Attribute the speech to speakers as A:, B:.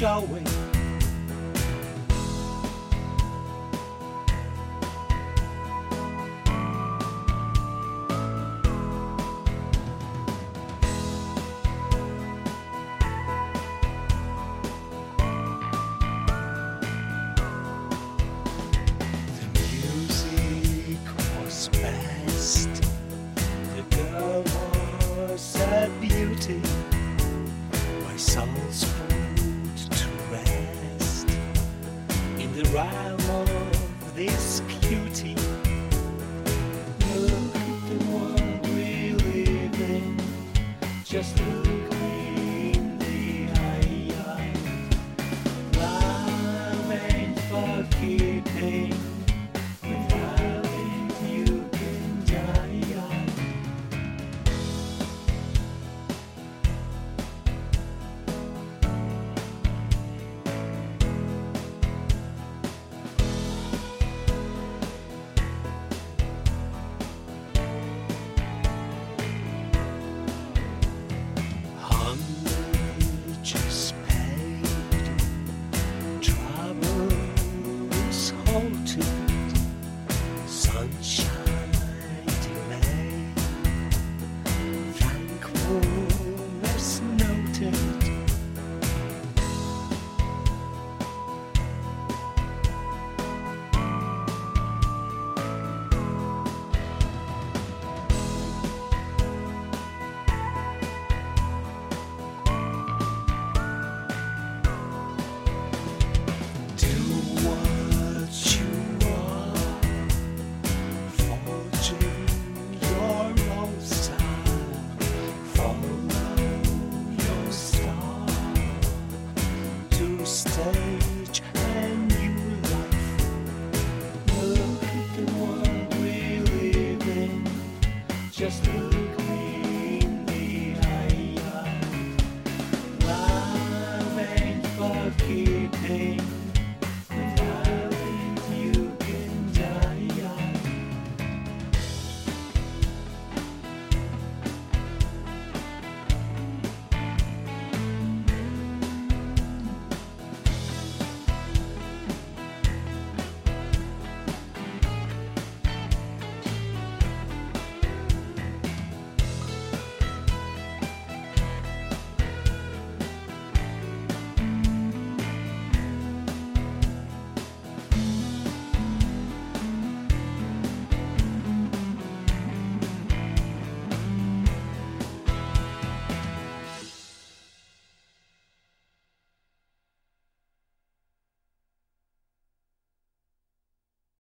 A: showing. Best. The girl was a beauty, my soul's put to rest in the realm of this cutie. Look at the world we live in, just look in the eye. Love ain't for keeping. Just paid, troubles halted, sunshine delayed, thankfulness noted. Stage a new life. Look at the world we live in. Just look.